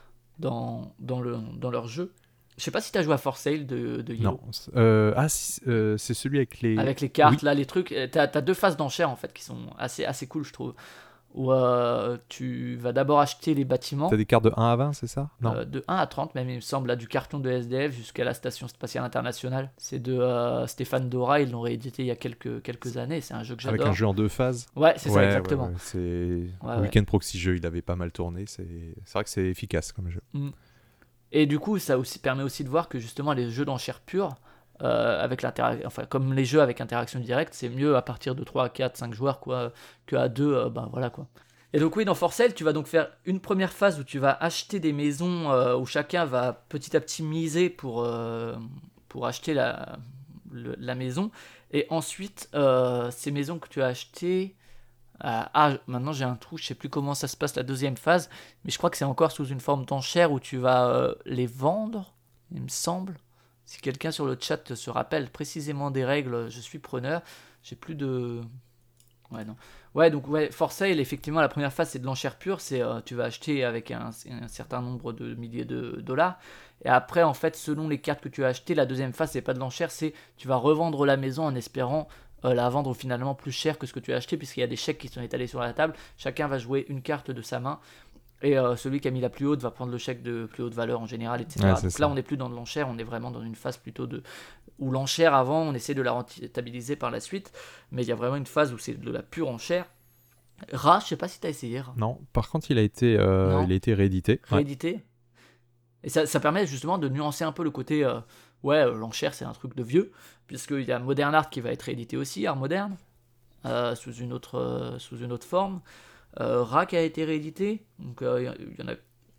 dans, dans, le, dans leur jeu. Je sais pas si tu as joué à For Sale de, de Yellow. Non. Euh, ah, si, euh, c'est celui avec les. Avec les cartes, Oui. là, les trucs. T'as as deux phases d'enchères, en fait, qui sont assez, assez cool, je trouve. Où euh, tu vas d'abord acheter les bâtiments. T'as des cartes de un à vingt, c'est ça? Non. Euh, de un à trente, même, il me semble, là, du carton de S D F jusqu'à la Station Spatiale Internationale. C'est de euh, Stéphane Dora, ils l'ont réédité il y a quelques, quelques années. C'est un jeu que Avec j'adore. un jeu en deux phases. Ouais, c'est ça, Ouais, exactement. ouais, ouais, c'est Ouais, le ouais. Weekend Proxy jeu, il avait pas mal tourné. C'est c'est vrai que c'est efficace comme jeu. Mm. Et du coup, ça aussi permet aussi de voir que justement les jeux d'enchères pures, euh, avec l'interaction, enfin comme les jeux avec interaction directe, c'est mieux à partir de trois, quatre, cinq joueurs quoi, que à deux, euh, ben voilà quoi. Et donc oui, dans For Sale, tu vas donc faire une première phase où tu vas acheter des maisons euh, où chacun va petit à petit miser pour, euh, pour acheter la, le- la maison. Et ensuite, euh, ces maisons que tu as achetées... euh, ah, maintenant j'ai un trou, je sais plus comment ça se passe la deuxième phase, mais je crois que c'est encore sous une forme d'enchère où tu vas euh, les vendre, il me semble. Si quelqu'un sur le chat se rappelle précisément des règles, je suis preneur. J'ai plus de... Ouais, non. Ouais, donc ouais, For Sale, effectivement, la première phase, c'est de l'enchère pure. C'est euh, tu vas acheter avec un, un certain nombre de milliers de dollars. Et après, en fait, selon les cartes que tu as achetées, la deuxième phase, c'est pas de l'enchère, c'est tu vas revendre la maison en espérant euh, la vendre finalement plus cher que ce que tu as acheté, puisqu'il y a des chèques qui sont étalés sur la table. Chacun va jouer une carte de sa main. Et euh, celui qui a mis la plus haute va prendre le chèque de plus haute valeur en général, et cetera. Ouais, c'est Donc ça. là, on n'est plus dans de l'enchère, on est vraiment dans une phase plutôt de... où l'enchère avant, on essaie de la rentabiliser par la suite. Mais il y a vraiment une phase où c'est de la pure enchère. Ra, je sais pas si tu as essayé, Ra. Non. Par contre, il a été, euh, Non. il a été réédité. Ouais. Réédité. Et ça, ça permet justement de nuancer un peu le côté... euh, ouais, euh, l'enchère, c'est un truc de vieux. Puisqu'il y a Modern Art qui va être réédité aussi, Art Moderne, euh, sous, une autre, euh, sous une autre forme. Euh, Ra qui a été réédité. Donc euh, il y en a...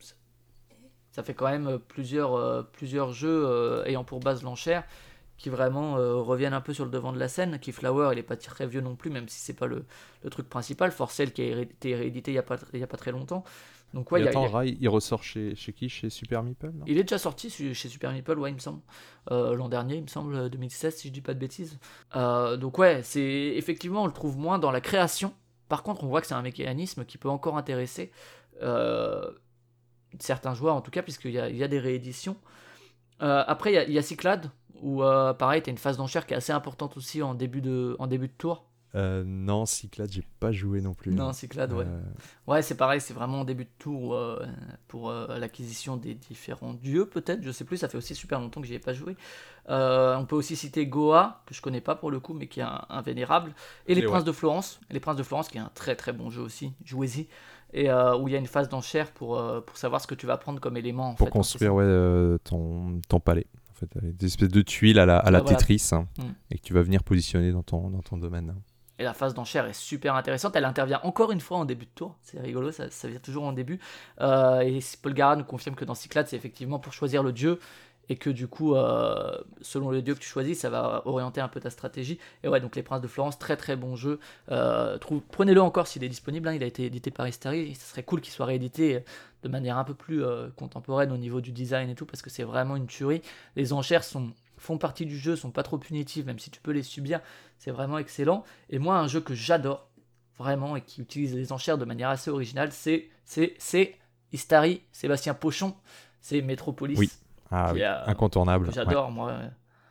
Ça fait quand même plusieurs, euh, plusieurs jeux euh, ayant pour base l'enchère qui vraiment euh, reviennent un peu sur le devant de la scène. Keyflower, il est pas très vieux non plus, même si c'est pas le, le truc principal. For Sale qui a été réédité il y a pas, il y a pas très longtemps. Donc ouais, Et il y a- attends, il y a- Rai, il ressort chez, chez qui? Chez Super Meeple, non? il est déjà sorti su- chez Super Meeple, ouais, il me semble. Euh, l'an dernier, il me semble, deux mille seize, si je dis pas de bêtises. Euh, donc ouais, c'est effectivement, on le trouve moins dans la création. Par contre, on voit que c'est un mécanisme qui peut encore intéresser euh, certains joueurs, en tout cas, puisqu'il y a, il y a des rééditions. Euh, après, il y a, il y a Cyclade, où euh, pareil, tu as une phase d'enchère qui est assez importante aussi en début de, en début de tour. Euh, non, Cyclades, j'ai pas joué non plus. Non, Cyclades, ouais. Euh, Ouais, c'est pareil, c'est vraiment en début de tour euh, pour euh, l'acquisition des différents dieux, peut-être, je sais plus, ça fait aussi super longtemps que j'y ai pas joué. Euh, on peut aussi citer Goa, que je connais pas pour le coup, mais qui est un, un vénérable, et Les Et ouais. Princes de Florence, Les Princes de Florence, qui est un très très bon jeu aussi, jouez-y, et euh, où il y a une phase d'enchère pour, euh, pour savoir ce que tu vas prendre comme élément. En Pour fait, construire ouais, euh, ton, ton palais. En fait, avec des espèces de tuiles à la, à la Ouais, voilà. Tetris hein, Mm. et que tu vas venir positionner dans ton, dans ton domaine. Et la phase d'enchère est super intéressante. Elle intervient encore une fois en début de tour. C'est rigolo, ça, ça vient toujours en début. Euh, et Paul Gara nous confirme que dans Cyclades, c'est effectivement pour choisir le dieu. Et que du coup, euh, selon le dieu que tu choisis, ça va orienter un peu ta stratégie. Et ouais, donc Les Princes de Florence, très très bon jeu. Euh, trouve, prenez-le encore s'il est disponible. Hein. Il a été édité par Istari. Ça serait cool qu'il soit réédité de manière un peu plus euh, contemporaine au niveau du design et tout, parce que c'est vraiment une tuerie. Les enchères sont, font partie du jeu, sont pas trop punitives, même si tu peux les subir. C'est vraiment excellent. Et moi, un jeu que j'adore, vraiment, et qui utilise les enchères de manière assez originale, c'est, c'est, c'est Istari, Sébastien Pochon, c'est Metropolis. Oui, ah, oui. A, incontournable. Que j'adore, ouais. moi.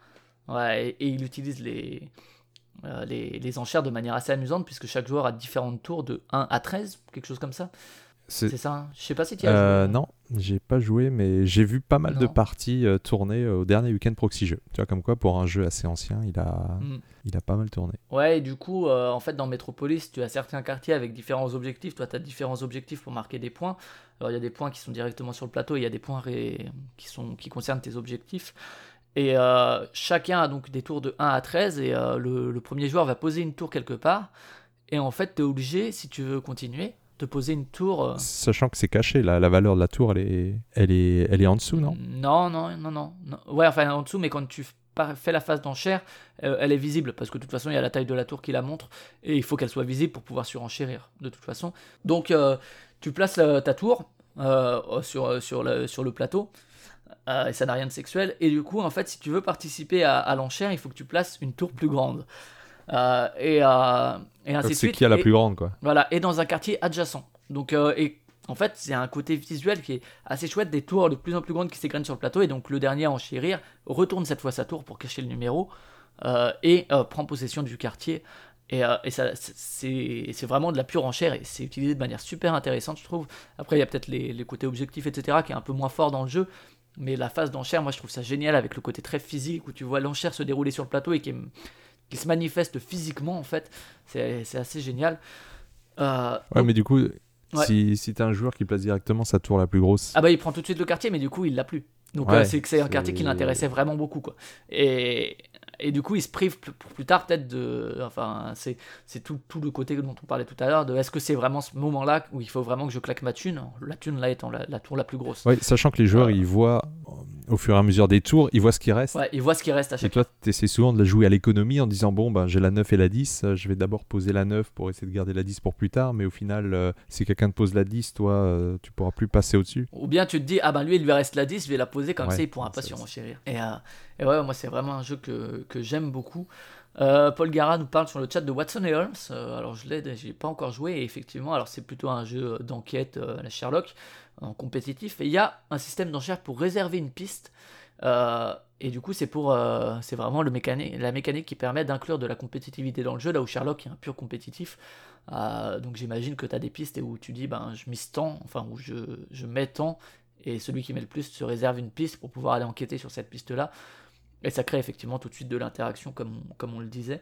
Ouais, et, et il utilise les, euh, les, les enchères de manière assez amusante, puisque chaque joueur a différentes tours de un à treize, quelque chose comme ça. C'est, c'est ça, hein. Je sais pas si tu y as euh, joué. Non, j'ai pas joué, mais j'ai vu pas mal non. de parties euh, tourner au dernier week-end Proxy Jeux. Tu vois, comme quoi, pour un jeu assez ancien, il a, mm. il a pas mal tourné. Ouais, et du coup, euh, en fait, dans Metropolis, tu as certains quartiers avec différents objectifs. Toi, tu as différents objectifs pour marquer des points. Alors, il y a des points qui sont directement sur le plateau, et il y a des points ré... qui, sont... qui concernent tes objectifs. Et euh, chacun a donc des tours de un à treize, et euh, le, le premier joueur va poser une tour quelque part. Et en fait, tu es obligé, si tu veux continuer, de poser une tour. Euh... Sachant que c'est caché, la, la valeur de la tour, elle est, elle est, elle est en dessous, non Non, non, non, non, non. Ouais, enfin en dessous, mais quand tu fais la phase d'enchère, euh, elle est visible, parce que de toute façon, il y a la taille de la tour qui la montre, et il faut qu'elle soit visible pour pouvoir surenchérir, de toute façon. Donc, euh, tu places euh, ta tour euh, sur, sur, le, sur le plateau, euh, et ça n'a rien de sexuel, et du coup, en fait, si tu veux participer à, à l'enchère, il faut que tu places une tour plus grande. Euh, et, euh, et ainsi de suite. C'est qui a la et, plus grande, quoi. Voilà, et dans un quartier adjacent. Donc, euh, et en fait, c'est un côté visuel qui est assez chouette, des tours de plus en plus grandes qui s'égrènent sur le plateau, et donc le dernier à enchérir retourne cette fois sa tour pour cacher le numéro, euh, et euh, prend possession du quartier. Et, euh, et ça, c'est, c'est vraiment de la pure enchère, et c'est utilisé de manière super intéressante, je trouve. Après, il y a peut-être les, les côtés objectifs, et cetera, qui est un peu moins fort dans le jeu, mais la phase d'enchère, moi je trouve ça génial, avec le côté très physique, où tu vois l'enchère se dérouler sur le plateau, et qui est... qui se manifeste physiquement, en fait. C'est, c'est assez génial. Euh, ouais, donc, mais du coup, ouais. si, si t'as un joueur qui place directement sa tour la plus grosse... Ah bah, il prend tout de suite le quartier, mais du coup, il l'a plus. Donc, ouais, euh, c'est que c'est, c'est un quartier qui c'est... l'intéressait vraiment beaucoup, quoi. Et... Et du coup, il se prive pour plus tard, peut-être, de... Enfin, c'est, c'est tout, tout le côté dont on parlait tout à l'heure, de est-ce que c'est vraiment ce moment-là où il faut vraiment que je claque ma thune, la thune, là, étant la, la tour la plus grosse. Ouais, sachant que les joueurs, euh... ils voient, au fur et à mesure des tours, ils voient ce qui reste. Ouais, ils voient ce qui reste à chaque fois. Et toi, tu essaies souvent de la jouer à l'économie en disant, bon, ben, j'ai la neuf et la dix, je vais d'abord poser la neuf pour essayer de garder la dix pour plus tard, mais au final, euh, si quelqu'un te pose la dix, toi, euh, tu pourras plus passer au-dessus. Ou bien tu te dis, ah ben lui, il lui reste la dix, je vais la poser, comme ouais, ça, il pourra pas surenchérir. Et, euh, et ouais, moi, c'est vraiment un jeu que, que j'aime beaucoup. Euh, Paul Gara nous parle sur le chat de Watson et Holmes. Euh, alors, je l'ai, j'ai pas encore joué, et effectivement, alors c'est plutôt un jeu d'enquête à euh, la Sherlock, en compétitif, et il y a un système d'enchère pour réserver une piste. Euh, et du coup, c'est pour, euh, c'est vraiment le mécanique, la mécanique qui permet d'inclure de la compétitivité dans le jeu, là où Sherlock est un pur compétitif. Euh, donc j'imagine que tu as des pistes et où tu dis, ben, je mise tant, enfin, où je, je mets tant, et celui qui met le plus se réserve une piste pour pouvoir aller enquêter sur cette piste-là. Et ça crée effectivement tout de suite de l'interaction, comme, comme on le disait.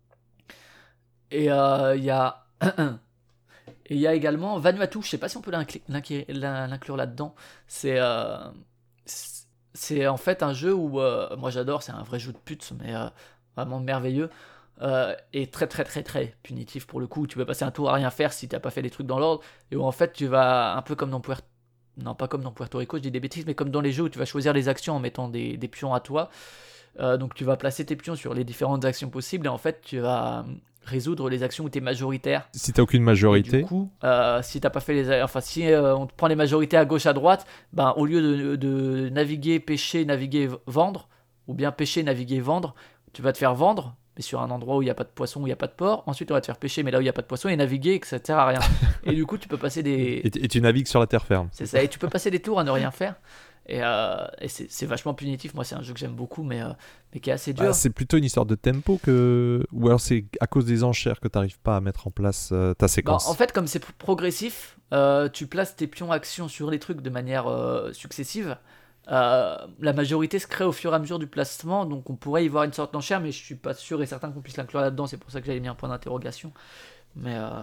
Et il euh, y a... Et il y a également Vanuatu, je sais pas si on peut l'inclure là-dedans. C'est... Euh, c'est en fait un jeu où, euh, moi j'adore, c'est un vrai jeu de pute, mais euh, vraiment merveilleux, euh, et très très très très punitif pour le coup. Tu peux passer un tour à rien faire si t'as pas fait les trucs dans l'ordre, et où en fait tu vas, un peu comme dans Puerto... Non, pas comme dans Puerto Rico, je dis des bêtises, mais comme dans les jeux où tu vas choisir les actions en mettant des, des pions à toi. Euh, donc tu vas placer tes pions sur les différentes actions possibles, et en fait tu vas résoudre les actions où tu es majoritaire. Si t'as aucune majorité. Et du coup, euh, si t'as pas fait les, enfin si euh, on te prend les majorités à gauche à droite, ben au lieu de, de naviguer, pêcher, naviguer, vendre, ou bien pêcher, naviguer, vendre, tu vas te faire vendre, mais sur un endroit où il n'y a pas de poisson, où il n'y a pas de port. Ensuite, tu vas te faire pêcher, mais là où il n'y a pas de poisson, et naviguer, que ça ne sert à rien. Et du coup, tu peux passer des... Et, et tu navigues sur la terre ferme. C'est ça, et tu peux passer des tours à ne rien faire. Et, euh, et c'est, c'est vachement punitif. Moi, c'est un jeu que j'aime beaucoup, mais, euh, mais qui est assez dur. Bah, c'est plutôt une histoire de tempo que. Ou alors c'est à cause des enchères que tu n'arrives pas à mettre en place euh, ta Bah, séquence. en fait, comme c'est pro- progressif, euh, tu places tes pions actions sur les trucs de manière euh, successive. Euh, la majorité se crée au fur et à mesure du placement, donc on pourrait y voir une sorte d'enchère, mais je suis pas sûr et certain qu'on puisse l'inclure là-dedans. C'est pour ça que j'avais mis un point d'interrogation. Mais, euh,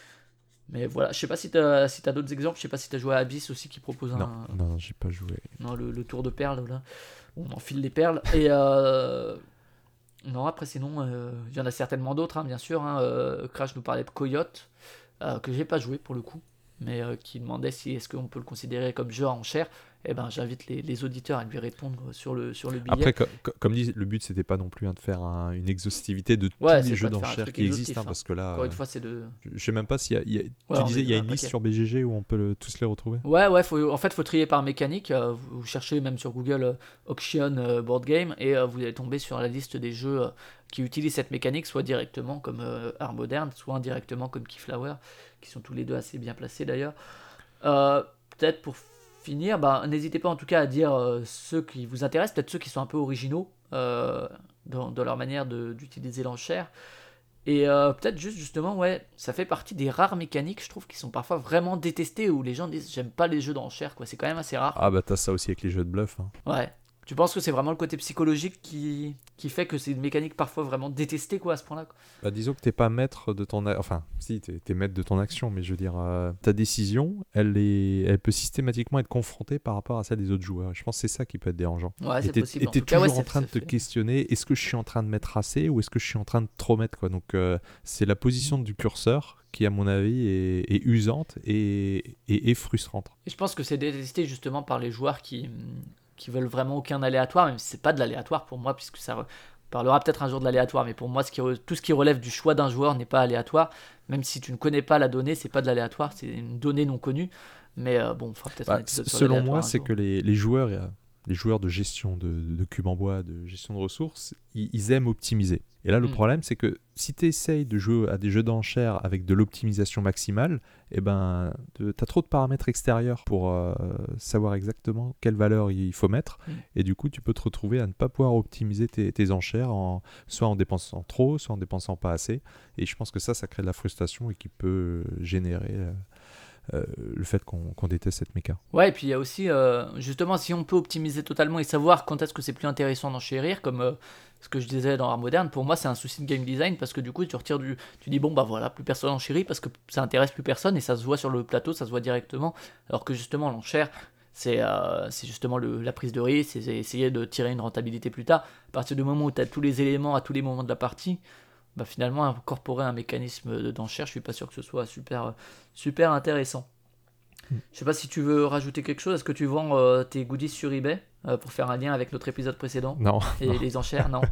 mais voilà, je sais pas si t'as si t'as d'autres exemples. Je sais pas si t'as joué à Abyss aussi qui propose un. Non, non, j'ai pas joué. Non, le, le tour de perles là. On enfile les perles. Et euh, non, après sinon, euh, il y en a certainement d'autres, hein, bien sûr. Hein. Euh, Crash nous parlait de Coyote, euh, que j'ai pas joué pour le coup, mais euh, qui demandait si est-ce qu'on peut le considérer comme jeu à enchère. Eh ben, j'invite les, les auditeurs à lui répondre sur le, sur le billet. Après, co- co- comme dit, le but c'était pas non plus hein, de faire un- une exhaustivité de Ouais, tous c'est les jeux pas de faire un d'enchères truc qui existent, exhaustif, hein, hein. parce que là, Encore une euh, fois, c'est de. je je sais même pas s'il y a. il y a- tu Ouais, on disais est il y a dans une un liste paquet. sur B G G où on peut le- tous les retrouver. Ouais, ouais, faut, en fait, faut trier par mécanique. euh, vous, vous cherchez même sur Google euh, Auction euh, Board Game et euh, vous allez tomber sur la liste des jeux euh, qui utilisent cette mécanique, soit directement comme euh, Art Moderne, soit indirectement comme Keyflower, qui sont tous les deux assez bien placés d'ailleurs. Euh, peut-être pour finir, bah, n'hésitez pas en tout cas à dire euh, ceux qui vous intéressent, peut-être ceux qui sont un peu originaux euh, dans, dans leur manière de- d'utiliser l'enchère. Et euh, peut-être juste justement, ouais, ça fait partie des rares mécaniques, je trouve, qui sont parfois vraiment détestées, où les gens disent j'aime pas les jeux d'enchères, quoi. C'est quand même assez rare. Ah bah t'as ça aussi avec les jeux de bluff. hein. Ouais. Tu penses que c'est vraiment le côté psychologique qui, qui fait que c'est une mécanique parfois vraiment détestée, quoi, à ce point-là, quoi. Bah, disons que t'es pas maître de ton... a- Enfin, si, t'es, t'es maître de ton action, mais je veux dire, euh, ta décision, elle, est... elle peut systématiquement être confrontée par rapport à celle des autres joueurs. Je pense que c'est ça qui peut être dérangeant. Ouais, Et c'est t'es, possible. et En t'es tout cas, toujours ouais, en c'est- train de ça te fait- questionner, est-ce que je suis en train de mettre assez ou est-ce que je suis en train de trop mettre, quoi. Donc euh, c'est la position du curseur qui, à mon avis, est, est usante et, et, et frustrante. Et je pense que c'est détesté justement par les joueurs qui, qui veulent vraiment aucun aléatoire, même si c'est pas de l'aléatoire pour moi, puisque ça re- on parlera peut-être un jour de l'aléatoire, mais pour moi, ce qui re- tout ce qui relève du choix d'un joueur n'est pas aléatoire. Même si tu ne connais pas la donnée, c'est pas de l'aléatoire, c'est une donnée non connue. Mais euh, bon, on fera peut-être un Bah, épisode sur selon l'aléatoire moi, un c'est jour. que les, les joueurs, euh, les joueurs de gestion de, de cubes en bois, de gestion de ressources, ils, ils aiment optimiser. Et là, le Mm. problème, c'est que si tu essayes de jouer à des jeux d'enchères avec de l'optimisation maximale, eh ben, tu as trop de paramètres extérieurs pour euh, savoir exactement quelle valeur il faut mettre. Mm. Et du coup, tu peux te retrouver à ne pas pouvoir optimiser tes, tes enchères, en, soit en dépensant trop, soit en dépensant pas assez. Et je pense que ça, ça crée de la frustration et qui peut générer euh, euh, le fait qu'on qu'on déteste cette méca. Ouais, et puis il y a aussi, euh, justement, si on peut optimiser totalement et savoir quand est-ce que c'est plus intéressant d'enchérir, comme euh, ce que je disais dans Art Moderne, pour moi c'est un souci de game design parce que du coup tu retires du. Tu dis bon bah voilà, plus personne enchérit parce que ça intéresse plus personne et ça se voit sur le plateau, ça se voit directement. Alors que justement l'enchère, c'est euh, c'est justement le, la prise de risque, c'est essayer de tirer une rentabilité plus tard. À partir du moment où tu as tous les éléments à tous les moments de la partie, bah finalement incorporer un mécanisme de- d'enchère, je suis pas sûr que ce soit super, super intéressant. Je sais pas si tu veux rajouter quelque chose. Est-ce que tu vends euh, tes goodies sur eBay euh, pour faire un lien avec notre épisode précédent Non. et non. les enchères? Non.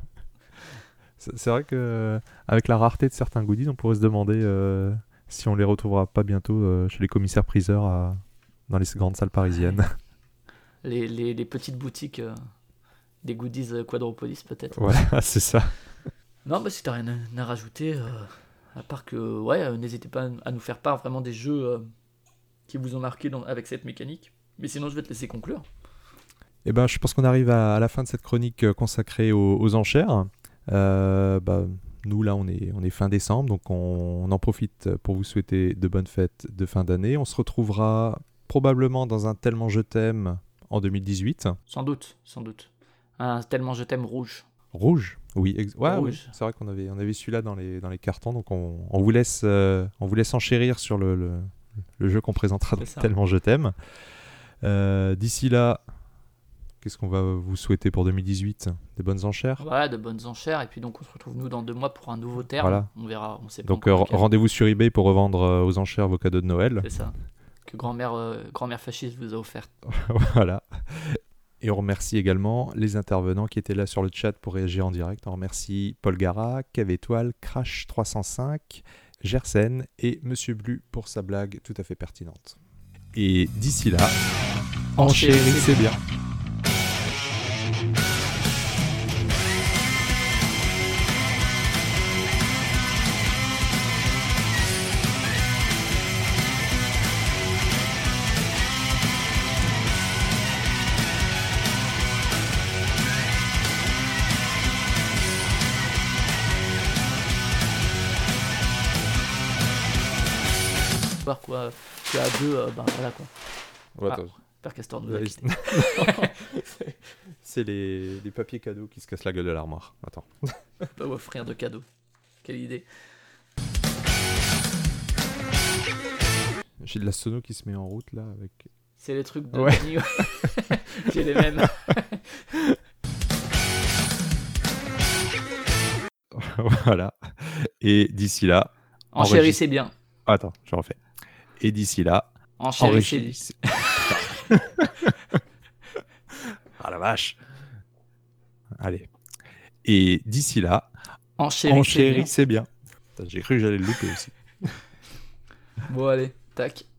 C'est c'est vrai que euh, avec la rareté de certains goodies, on pourrait se demander euh, si on les retrouvera pas bientôt euh, chez les commissaires priseurs à- dans les grandes salles parisiennes. les, les, les petites boutiques euh, des goodies euh, Quadropolis peut-être. Voilà, c'est ça. Non, bah si t'as rien à, à rajouter, euh, à part que ouais, euh, n'hésitez pas à nous faire part vraiment des jeux euh, qui vous ont marqué dans- avec cette mécanique. Mais sinon, je vais te laisser conclure. Eh ben, je pense qu'on arrive à, à la fin de cette chronique euh, consacrée aux, aux enchères. Euh, bah, nous, là, on est, on est fin décembre, donc on, on en profite pour vous souhaiter de bonnes fêtes de fin d'année. On se retrouvera probablement dans un Tellement Je t'aime en deux mille dix-huit. Sans doute, sans doute. Un tellement je t'aime rouge. Rouge, oui, ex- ouais, Rouge. oui. C'est vrai qu'on avait, on avait celui-là dans les, dans les cartons, donc on, on vous laisse, euh, on vous laisse enchérir sur le, le, le jeu qu'on présentera dans C'est ça. Tellement Je t'aime. Euh, d'ici là, qu'est-ce qu'on va vous souhaiter pour deux mille dix-huit? Des bonnes enchères? Ouais, de bonnes enchères. Et puis donc, on se retrouve nous dans deux mois pour un nouveau terme. Voilà. On verra, on sait pas Donc euh, encore lequel. rendez-vous sur eBay pour revendre euh, aux enchères vos cadeaux de Noël. C'est ça. Que grand-mère euh, grand-mère fasciste vous a offert. Voilà. Et on remercie également les intervenants qui étaient là sur le chat pour réagir en direct. On remercie Paul Gara, Kev Étoile, Crash trois cent cinq, Gersen et Monsieur Blu pour sa blague tout à fait pertinente. Et d'ici là, enchérissez bien. soir, quoi. Que à deux, euh, bah voilà, quoi. Ouais, Ah, attends. Père Castor nous a Ouais, quittés. c'est- C'est les... les papiers cadeaux qui se cassent la gueule de l'armoire. Attends. Pas offrir de cadeaux. Quelle idée. J'ai de la sono qui se met en route là avec. C'est les trucs de Ouais. Denis, ouais. J'ai les mêmes. Voilà. Et d'ici là. Enchérissez bien. Attends, je refais. Et d'ici là. Enchérissez. enrichissez- Ah la vache. Allez. Et d'ici là. Enchérissez bien. Enchérissez bien. Putain, j'ai cru que j'allais le louper aussi. Bon, allez, tac.